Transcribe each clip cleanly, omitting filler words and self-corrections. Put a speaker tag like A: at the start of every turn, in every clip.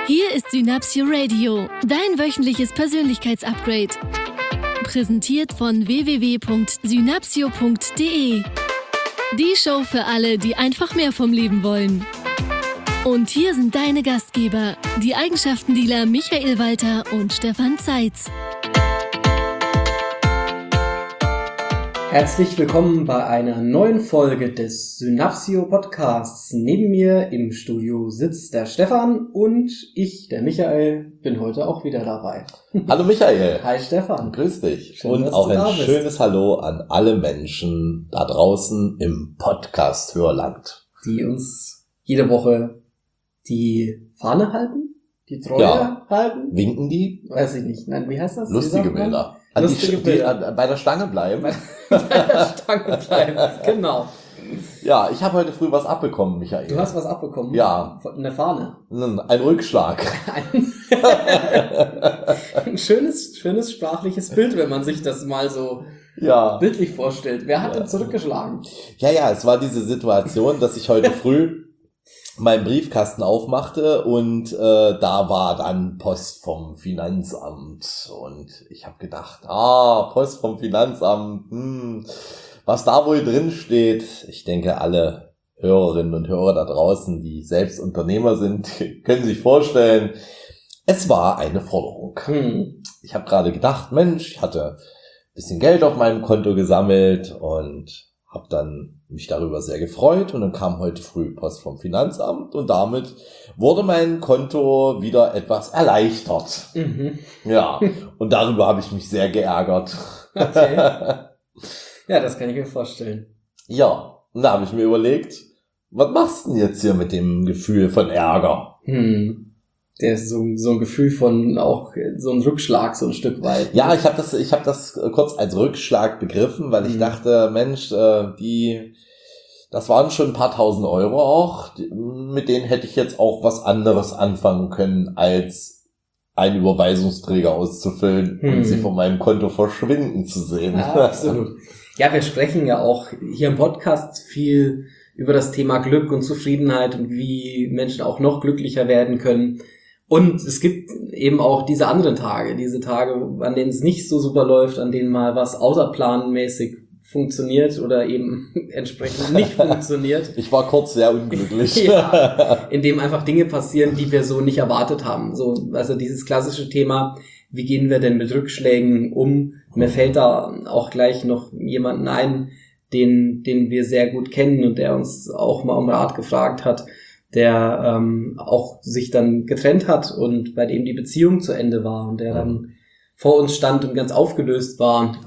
A: Hier ist Synapsio Radio, dein wöchentliches Persönlichkeitsupgrade. Präsentiert von www.synapsio.de. Die Show für alle, die einfach mehr vom Leben wollen. Und hier sind deine Gastgeber, die Eigenschaftendealer Michael Walter und Stefan Zeitz.
B: Herzlich willkommen bei einer neuen Folge des Synapsio Podcasts. Neben mir im Studio sitzt der Stefan und ich, der Michael, bin heute auch wieder dabei.
C: Hallo Michael.
B: Hi Stefan.
C: Grüß dich.
B: Schön,
C: und auch ein schönes Hallo an alle Menschen da draußen im Podcast-Hörland.
B: Die uns jede Woche die Fahne halten, die Treue halten.
C: Winken die?
B: Weiß ich nicht. Nein, wie heißt das?
C: Lustige Bilder.
B: Lustige Bilder.
C: Die bei der Stange bleiben.
B: Bei der Stange bleiben, genau.
C: Ja, ich habe heute früh was abbekommen, Michael.
B: Du hast was abbekommen?
C: Ja.
B: Eine Fahne.
C: Ein Rückschlag.
B: Ein schönes sprachliches Bild, wenn man sich das mal so bildlich vorstellt. Wer hat denn zurückgeschlagen?
C: Ja, es war diese Situation, dass ich heute früh meinen Briefkasten aufmachte und da war dann Post vom Finanzamt und ich habe gedacht, Post vom Finanzamt, was da wohl drin steht. Ich denke, alle Hörerinnen und Hörer da draußen, die selbst Unternehmer sind, können sich vorstellen, es war eine Forderung. Ich habe gerade gedacht, Mensch, ich hatte ein bisschen Geld auf meinem Konto gesammelt und habe dann mich darüber sehr gefreut und dann kam heute früh Post vom Finanzamt und damit wurde mein Konto wieder etwas erleichtert. Ja, und darüber habe ich mich sehr geärgert.
B: Okay. Ja, das kann ich mir vorstellen.
C: Ja, und da habe ich mir überlegt, was machst du denn jetzt hier mit dem Gefühl von Ärger?
B: Der ist so ein Gefühl von auch so ein Rückschlag so ein Stück weit.
C: Ja, ich hab das kurz als Rückschlag begriffen, weil ich dachte, Mensch, das waren schon ein paar tausend Euro auch, mit denen hätte ich jetzt auch was anderes anfangen können, als einen Überweisungsträger auszufüllen und sie von meinem Konto verschwinden zu sehen.
B: Ja, absolut. Ja, wir sprechen ja auch hier im Podcast viel über das Thema Glück und Zufriedenheit und wie Menschen auch noch glücklicher werden können. Und es gibt eben auch diese anderen Tage, an denen es nicht so super läuft, an denen mal was außerplanmäßig funktioniert oder eben entsprechend nicht funktioniert.
C: Ich war kurz sehr unglücklich.
B: Ja, in dem einfach Dinge passieren, die wir so nicht erwartet haben. Also dieses klassische Thema, wie gehen wir denn mit Rückschlägen um? Mir fällt da auch gleich noch jemanden ein, den wir sehr gut kennen und der uns auch mal um Rat gefragt hat, der auch sich dann getrennt hat und bei dem die Beziehung zu Ende war und der dann vor uns stand und ganz aufgelöst war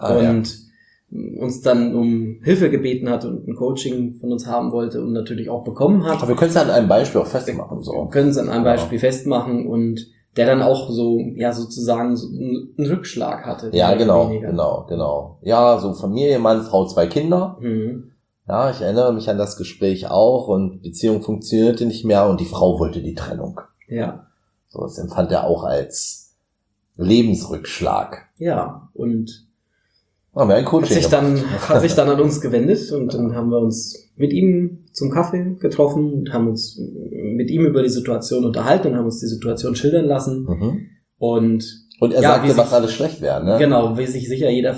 B: uns dann um Hilfe gebeten hat und ein Coaching von uns haben wollte und natürlich auch bekommen hat.
C: Aber wir können es an einem Beispiel auch festmachen.
B: Wir können es an einem Beispiel festmachen und der dann auch so, ja, sozusagen so einen Rückschlag hatte.
C: Ja, genau. Ja, so Familie, Mann, Frau, 2 Kinder. Ja, ich erinnere mich an das Gespräch auch und Beziehung funktionierte nicht mehr und die Frau wollte die Trennung.
B: Ja.
C: So, das empfand er auch als Lebensrückschlag.
B: Ja, und
C: haben wir ein Coaching
B: hat sich dann an uns gewendet und dann haben wir uns mit ihm zum Kaffee getroffen und haben uns mit ihm über die Situation unterhalten und haben uns die Situation schildern lassen. Und
C: er sagte, was alles schlecht wäre, ne?
B: Genau, wie sich sicher jeder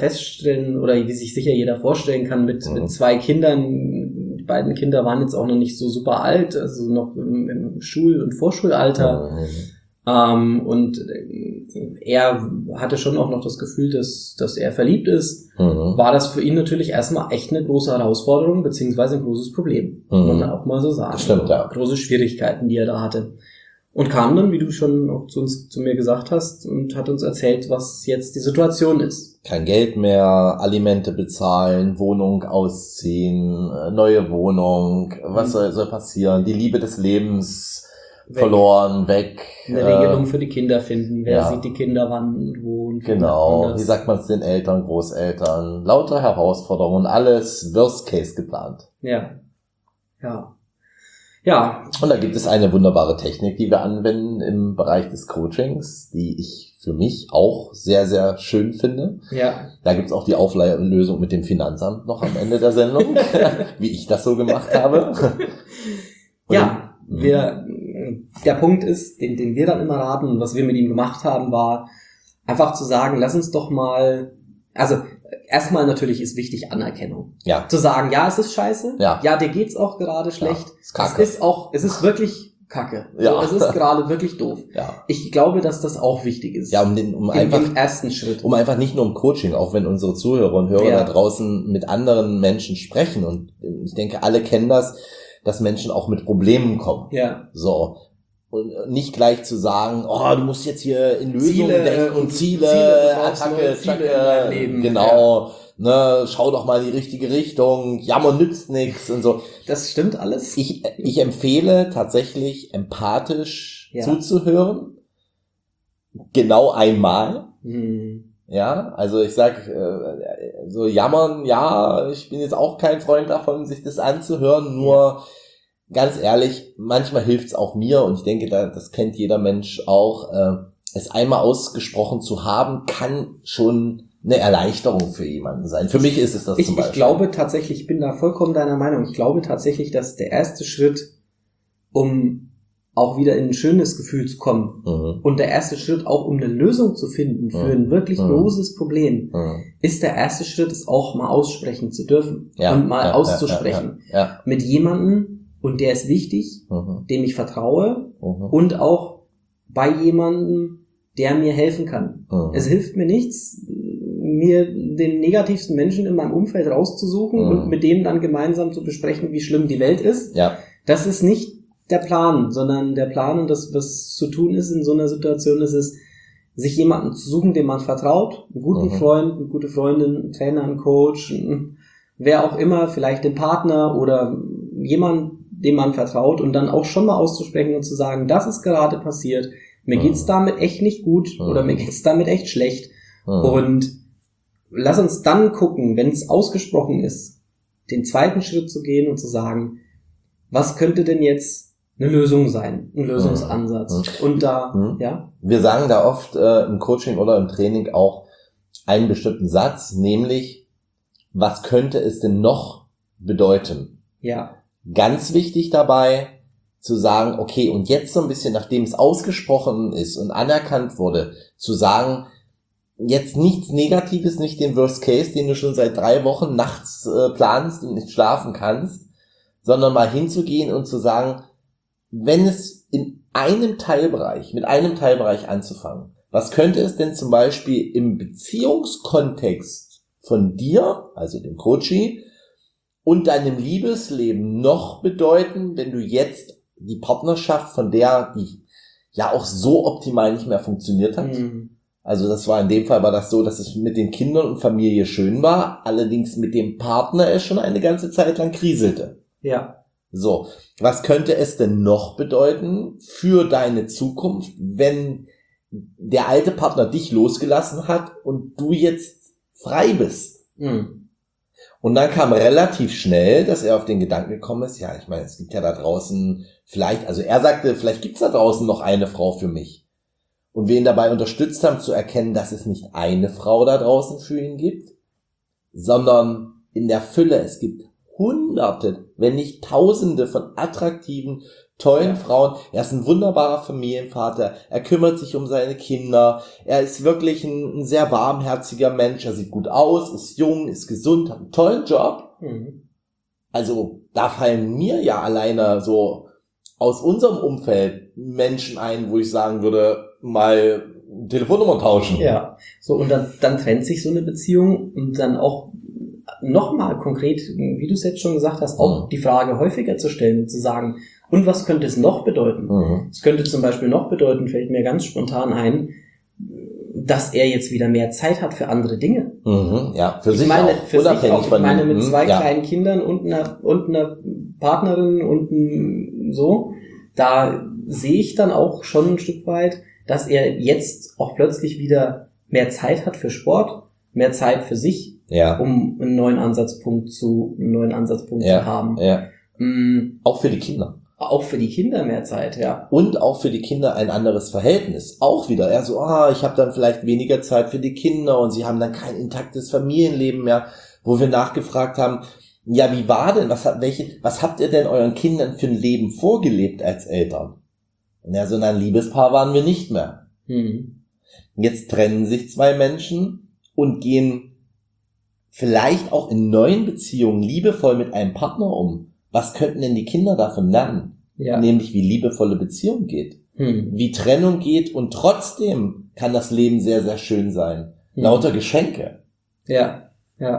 B: vorstellen kann mit 2 Kindern. Die beiden Kinder waren jetzt auch noch nicht so super alt, also noch im Schul- und Vorschulalter. Und er hatte schon auch noch das Gefühl, dass er verliebt ist. War das für ihn natürlich erstmal echt eine große Herausforderung, beziehungsweise ein großes Problem. Muss man auch mal so sagen.
C: Das stimmt, ja.
B: Große Schwierigkeiten, die er da hatte. Und kam dann, wie du schon auch zu mir gesagt hast, und hat uns erzählt, was jetzt die Situation ist.
C: Kein Geld mehr, Alimente bezahlen, Wohnung ausziehen, neue Wohnung, was soll passieren? Die Liebe des Lebens verloren, weg.
B: Eine Regelung für die Kinder finden, wer sieht die Kinder wann und wo. Und
C: genau, wie sagt man es den Eltern, Großeltern, lauter Herausforderungen, alles Worst Case geplant.
B: Ja.
C: Und da gibt es eine wunderbare Technik, die wir anwenden im Bereich des Coachings, die ich für mich auch sehr, sehr schön finde.
B: Ja.
C: Da gibt es auch die Auflösung mit dem Finanzamt noch am Ende der Sendung, wie ich das so gemacht habe. Und
B: ja, wir der Punkt ist, den wir dann immer raten und was wir mit ihm gemacht haben, war einfach zu sagen, lass uns doch mal, also erstmal natürlich ist wichtig Anerkennung.
C: Ja.
B: Zu sagen, ja, es ist scheiße,
C: Ja.
B: dir geht's auch gerade schlecht,
C: Ja, ist Kacke.
B: es ist wirklich Kacke.
C: Ja.
B: So, es ist gerade wirklich doof.
C: Ja.
B: Ich glaube, dass das auch wichtig ist.
C: Ja, um einfach
B: im ersten Schritt.
C: um einfach nicht nur im Coaching, auch wenn unsere Zuhörer und Hörer
B: Ja.
C: da draußen mit anderen Menschen sprechen und ich denke, alle kennen das, dass Menschen auch mit Problemen kommen.
B: Ja.
C: So. Und nicht gleich zu sagen, oh, du musst jetzt hier in Lösungen
B: Ziele,
C: denken und Ziele,
B: du brauchst
C: Attacke,
B: neue Ziele in deinem Leben.
C: genau, ne, schau doch mal in die richtige Richtung, Jammer nützt nichts und so.
B: Das stimmt alles.
C: Ich empfehle tatsächlich empathisch
B: Ja.
C: zuzuhören. Genau einmal.
B: Hm.
C: Ja, also ich sag, so jammern, ja, ich bin jetzt auch kein Freund davon, sich das anzuhören, nur ganz ehrlich, manchmal hilft's auch mir und ich denke, das kennt jeder Mensch auch, es einmal ausgesprochen zu haben, kann schon eine Erleichterung für jemanden sein. Für mich ist es das zum Beispiel.
B: Ich glaube tatsächlich, ich bin da vollkommen deiner Meinung, ich glaube tatsächlich, dass der erste Schritt, um auch wieder in ein schönes Gefühl zu kommen und der erste Schritt auch, um eine Lösung zu finden für ein wirklich großes Problem, ist der erste Schritt, es auch mal aussprechen zu dürfen und mal auszusprechen.
C: Ja.
B: Mit jemandem, und der ist wichtig, dem ich vertraue und auch bei jemandem, der mir helfen kann. Es hilft mir nichts, mir den negativsten Menschen in meinem Umfeld rauszusuchen und mit dem dann gemeinsam zu besprechen, wie schlimm die Welt ist.
C: Ja.
B: Das ist nicht der Plan, sondern der Plan und das, was zu tun ist in so einer Situation, ist es, sich jemanden zu suchen, dem man vertraut, einen guten Freund, eine gute Freundin, einen Trainer, einen Coach, wer auch immer, vielleicht den Partner oder jemand, dem man vertraut und dann auch schon mal auszusprechen und zu sagen, das ist gerade passiert, mir geht's damit echt nicht gut oder mir geht's damit echt schlecht und lass uns dann gucken, wenn es ausgesprochen ist, den zweiten Schritt zu gehen und zu sagen, was könnte denn jetzt eine Lösung sein, ein Lösungsansatz. Und da, ja.
C: Wir sagen da oft im Coaching oder im Training auch einen bestimmten Satz, nämlich, was könnte es denn noch bedeuten?
B: Ja.
C: Ganz wichtig dabei, zu sagen, okay, und jetzt so ein bisschen, nachdem es ausgesprochen ist und anerkannt wurde, zu sagen, jetzt nichts Negatives, nicht den Worst Case, den du schon seit 3 Wochen nachts planst und nicht schlafen kannst, sondern mal hinzugehen und zu sagen, wenn es in einem Teilbereich, mit einem Teilbereich anzufangen, was könnte es denn zum Beispiel im Beziehungskontext von dir, also dem Coachie, und deinem Liebesleben noch bedeuten, wenn du jetzt die Partnerschaft, von der die ja auch so optimal nicht mehr funktioniert hat? Also das war in dem Fall war das so, dass es mit den Kindern und Familie schön war, allerdings mit dem Partner es schon eine ganze Zeit lang kriselte.
B: Ja.
C: So, was könnte es denn noch bedeuten für deine Zukunft, wenn der alte Partner dich losgelassen hat und du jetzt frei bist? Und dann kam relativ schnell, dass er auf den Gedanken gekommen ist, ja, ich meine, es gibt ja da draußen vielleicht, also er sagte, vielleicht gibt's da draußen noch eine Frau für mich. Und wir ihn dabei unterstützt haben zu erkennen, dass es nicht eine Frau da draußen für ihn gibt, sondern in der Fülle, es gibt Hunderte, wenn nicht Tausende von attraktiven, tollen Frauen. Er ist ein wunderbarer Familienvater. Er kümmert sich um seine Kinder. Er ist wirklich ein sehr warmherziger Mensch. Er sieht gut aus, ist jung, ist gesund, hat einen tollen Job. Also da fallen mir ja alleine so aus unserem Umfeld Menschen ein, wo ich sagen würde, mal Telefonnummer tauschen.
B: Ja, so und dann trennt sich so eine Beziehung und dann auch nochmal konkret, wie du es jetzt schon gesagt hast, auch die Frage häufiger zu stellen und zu sagen, und was könnte es noch bedeuten? Es könnte zum Beispiel noch bedeuten, fällt mir ganz spontan ein, dass er jetzt wieder mehr Zeit hat für andere Dinge.
C: Ja, für sich
B: meine,
C: auch.
B: Für
C: Unabhängig
B: sich auch.
C: von
B: Ich meine,
C: dem,
B: mit 2 kleinen Kindern und einer Partnerin und so, da sehe ich dann auch schon ein Stück weit, dass er jetzt auch plötzlich wieder mehr Zeit hat für Sport, mehr Zeit für sich, um einen neuen Ansatzpunkt zu haben.
C: Ja. Auch für die Kinder.
B: Auch für die Kinder mehr Zeit, ja.
C: Und auch für die Kinder ein anderes Verhältnis. Auch wieder. Er so, ich habe dann vielleicht weniger Zeit für die Kinder und sie haben dann kein intaktes Familienleben mehr, wo wir nachgefragt haben, ja, wie war denn, was habt ihr denn euren Kindern für ein Leben vorgelebt als Eltern? Ja, so ein Liebespaar waren wir nicht mehr. Jetzt trennen sich zwei Menschen und gehen vielleicht auch in neuen Beziehungen liebevoll mit einem Partner um. Was könnten denn die Kinder davon lernen? Ja. Nämlich, wie liebevolle Beziehung geht. Wie Trennung geht und trotzdem kann das Leben sehr, sehr schön sein. Lauter Geschenke.
B: Ja.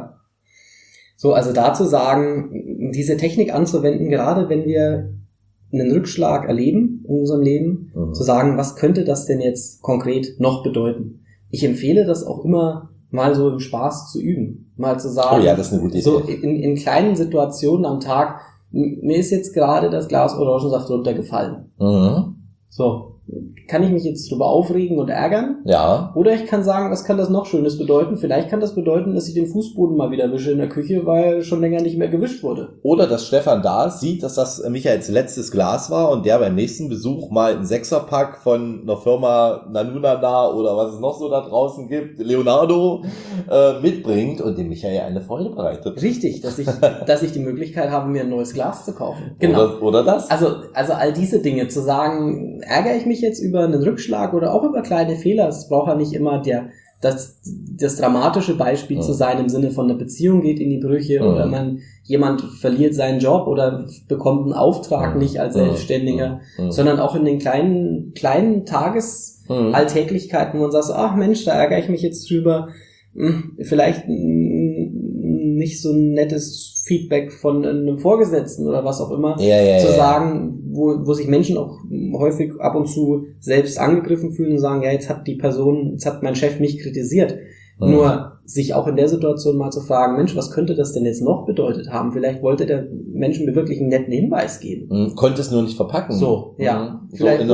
B: So, also dazu sagen, diese Technik anzuwenden, gerade wenn wir einen Rückschlag erleben in unserem Leben, zu sagen, was könnte das denn jetzt konkret noch bedeuten? Ich empfehle das auch immer mal so im Spaß zu üben. Mal zu sagen,
C: oh ja, das ist eine gute Idee.
B: So in kleinen Situationen am Tag, mir ist jetzt gerade das Glas Orangensaft runtergefallen. So, kann ich mich jetzt drüber aufregen und ärgern?
C: Ja.
B: Oder ich kann sagen, was kann das noch Schönes bedeuten? Vielleicht kann das bedeuten, dass ich den Fußboden mal wieder wische in der Küche, weil schon länger nicht mehr gewischt wurde.
C: Oder dass Stefan da sieht, dass das Michaels letztes Glas war und der beim nächsten Besuch mal einen Sechserpack von einer Firma Nanunana oder was es noch so da draußen gibt, Leonardo, mitbringt und dem Michael eine Freude bereitet.
B: Richtig, dass ich die Möglichkeit habe, mir ein neues Glas zu kaufen. Genau.
C: Oder das.
B: Also all diese Dinge zu sagen, ärgere ich mich jetzt über einen Rückschlag oder auch über kleine Fehler. Es braucht ja nicht immer das dramatische Beispiel zu sein, im Sinne von eine Beziehung geht in die Brüche oder jemand verliert seinen Job oder bekommt einen Auftrag nicht als Selbstständiger, sondern auch in den kleinen Alltäglichkeiten, wo man sagt, ach Mensch, da ärgere ich mich jetzt drüber, vielleicht nicht so ein nettes Feedback von einem Vorgesetzten oder was auch immer, zu sagen, wo sich Menschen auch häufig ab und zu selbst angegriffen fühlen und sagen, ja, jetzt hat mein Chef mich kritisiert. Nur sich auch in der Situation mal zu fragen, Mensch, was könnte das denn jetzt noch bedeutet haben? Vielleicht wollte der Mensch mir wirklich einen netten Hinweis geben.
C: Konnte es nur nicht verpacken.
B: So, ja. Vielleicht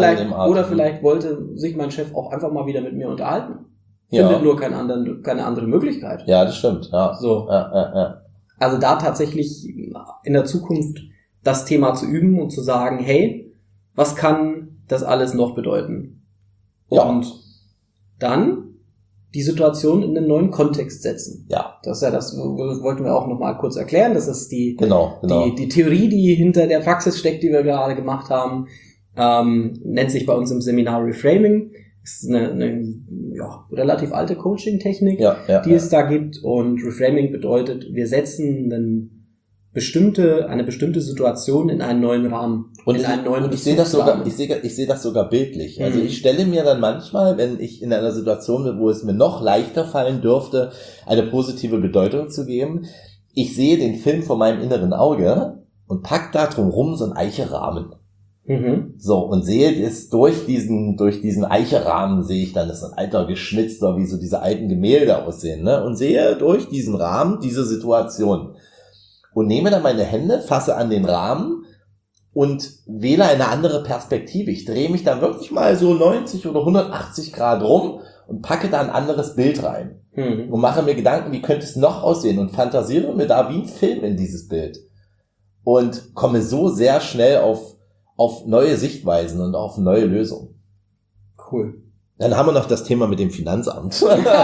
B: wollte sich mein Chef auch einfach mal wieder mit mir unterhalten. Findet nur keine andere Möglichkeit.
C: Ja, das stimmt. Ja.
B: So. Ja. Also da tatsächlich in der Zukunft das Thema zu üben und zu sagen, hey, was kann das alles noch bedeuten? Und dann die Situation in einen neuen Kontext setzen.
C: Ja.
B: Das ist ja das, wollten wir auch noch mal kurz erklären. Das ist die Theorie, die hinter der Praxis steckt, die wir gerade gemacht haben. Nennt sich bei uns im Seminar Reframing. Das ist eine relativ alte Coaching-Technik, die es da gibt. Und Reframing bedeutet, wir setzen eine bestimmte Situation in einen neuen Rahmen. Und
C: ich sehe das sogar bildlich. Also ich stelle mir dann manchmal, wenn ich in einer Situation bin, wo es mir noch leichter fallen dürfte, eine positive Bedeutung zu geben, ich sehe den Film vor meinem inneren Auge und pack da drumherum so einen Eicherahmen. So, und sehe es durch diesen Eicherahmen sehe ich dann, das ist ein alter geschnitzter, wie so diese alten Gemälde aussehen, ne? Und sehe durch diesen Rahmen diese Situation. Und nehme dann meine Hände, fasse an den Rahmen und wähle eine andere Perspektive. Ich drehe mich dann wirklich mal so 90 oder 180 Grad rum und packe da ein anderes Bild rein. Und mache mir Gedanken, wie könnte es noch aussehen und fantasiere mir da wie ein Film in dieses Bild. Und komme so sehr schnell auf neue Sichtweisen und auf neue Lösungen.
B: Cool.
C: Dann haben wir noch das Thema mit dem Finanzamt.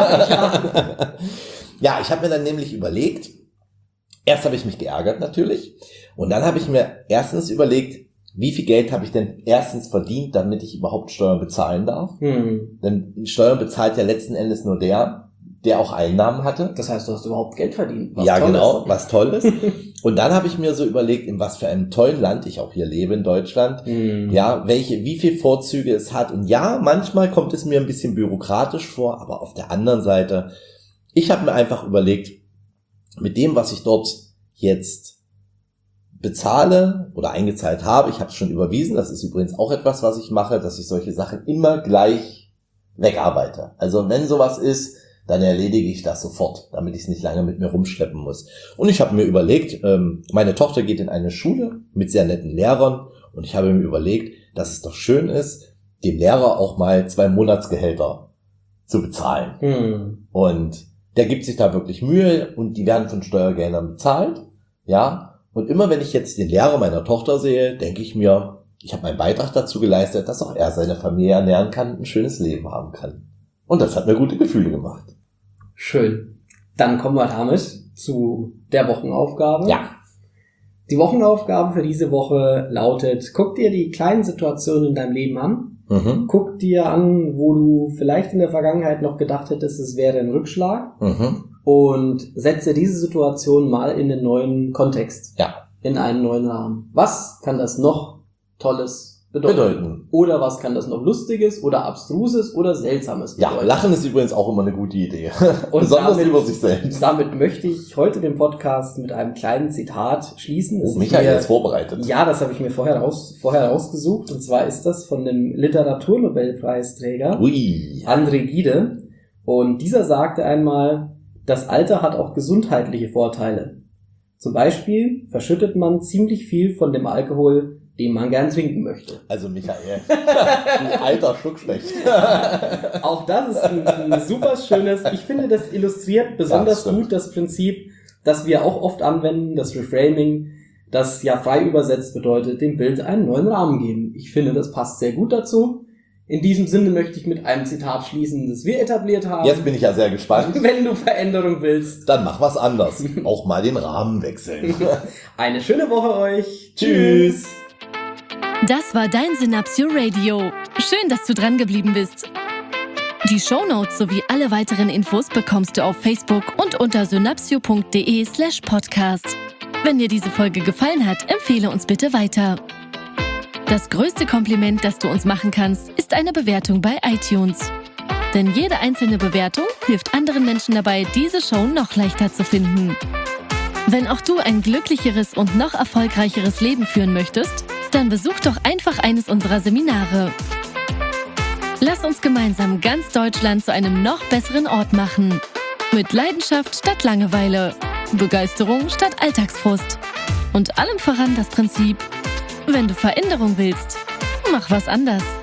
C: Ja, ich habe mir dann nämlich überlegt, erst habe ich mich geärgert natürlich und dann habe ich mir erstens überlegt, wie viel Geld habe ich denn erstens verdient, damit ich überhaupt Steuern bezahlen darf? Denn Steuern bezahlt ja letzten Endes nur der auch Einnahmen hatte.
B: Das heißt, du hast überhaupt Geld verdient.
C: Was Tolles. Und dann habe ich mir so überlegt, in was für einem tollen Land ich auch hier lebe in Deutschland, wie viel Vorzüge es hat. Und ja, manchmal kommt es mir ein bisschen bürokratisch vor, aber auf der anderen Seite, ich habe mir einfach überlegt, mit dem, was ich dort jetzt bezahle oder eingezahlt habe, ich habe es schon überwiesen, das ist übrigens auch etwas, was ich mache, dass ich solche Sachen immer gleich wegarbeite. Also wenn sowas ist, dann erledige ich das sofort, damit ich es nicht lange mit mir rumschleppen muss. Und ich habe mir überlegt, meine Tochter geht in eine Schule mit sehr netten Lehrern und ich habe mir überlegt, dass es doch schön ist, dem Lehrer auch mal 2 Monatsgehälter zu bezahlen. Und der gibt sich da wirklich Mühe und die werden von Steuergeldern bezahlt. Ja. Und immer wenn ich jetzt den Lehrer meiner Tochter sehe, denke ich mir, ich habe meinen Beitrag dazu geleistet, dass auch er seine Familie ernähren kann und ein schönes Leben haben kann. Und das hat mir gute Gefühle gemacht.
B: Schön. Dann kommen wir damit zu der Wochenaufgabe.
C: Ja.
B: Die Wochenaufgabe für diese Woche lautet, guck dir die kleinen Situationen in deinem Leben an. Guck dir an, wo du vielleicht in der Vergangenheit noch gedacht hättest, es wäre ein Rückschlag. Und setze diese Situation mal in einen neuen Kontext.
C: Ja.
B: In einen neuen Rahmen. Was kann das noch Tolles bedeuten? Oder was kann das noch Lustiges oder Abstruses oder Seltsames bedeuten?
C: Ja, Lachen ist übrigens auch immer eine gute Idee.
B: Und
C: besonders über sich selbst.
B: Damit möchte ich heute den Podcast mit einem kleinen Zitat schließen.
C: Michael ist vorbereitet.
B: Ja, das habe ich mir vorher rausgesucht. Und zwar ist das von dem Literaturnobelpreisträger André Gide. Und dieser sagte einmal, das Alter hat auch gesundheitliche Vorteile. Zum Beispiel verschüttet man ziemlich viel von dem Alkohol, den man gern trinken möchte.
C: Also Michael, du alter Schluckspecht.
B: Auch das ist ein super schönes, ich finde, das illustriert besonders gut das Prinzip, das wir auch oft anwenden, das Reframing, das ja frei übersetzt bedeutet, dem Bild einen neuen Rahmen geben. Ich finde, das passt sehr gut dazu. In diesem Sinne möchte ich mit einem Zitat schließen, das wir etabliert haben.
C: Jetzt bin ich ja sehr gespannt.
B: Wenn du Veränderung willst,
C: dann mach was anders. Auch mal den Rahmen wechseln.
B: Eine schöne Woche euch. Tschüss.
A: Das war dein Synapsio Radio. Schön, dass du dran geblieben bist. Die Shownotes sowie alle weiteren Infos bekommst du auf Facebook und unter synapsio.de/podcast. Wenn dir diese Folge gefallen hat, empfehle uns bitte weiter. Das größte Kompliment, das du uns machen kannst, ist eine Bewertung bei iTunes. Denn jede einzelne Bewertung hilft anderen Menschen dabei, diese Show noch leichter zu finden. Wenn auch du ein glücklicheres und noch erfolgreicheres Leben führen möchtest, dann besuch doch einfach eines unserer Seminare. Lass uns gemeinsam ganz Deutschland zu einem noch besseren Ort machen. Mit Leidenschaft statt Langeweile, Begeisterung statt Alltagsfrust und allem voran das Prinzip: wenn du Veränderung willst, mach was anders.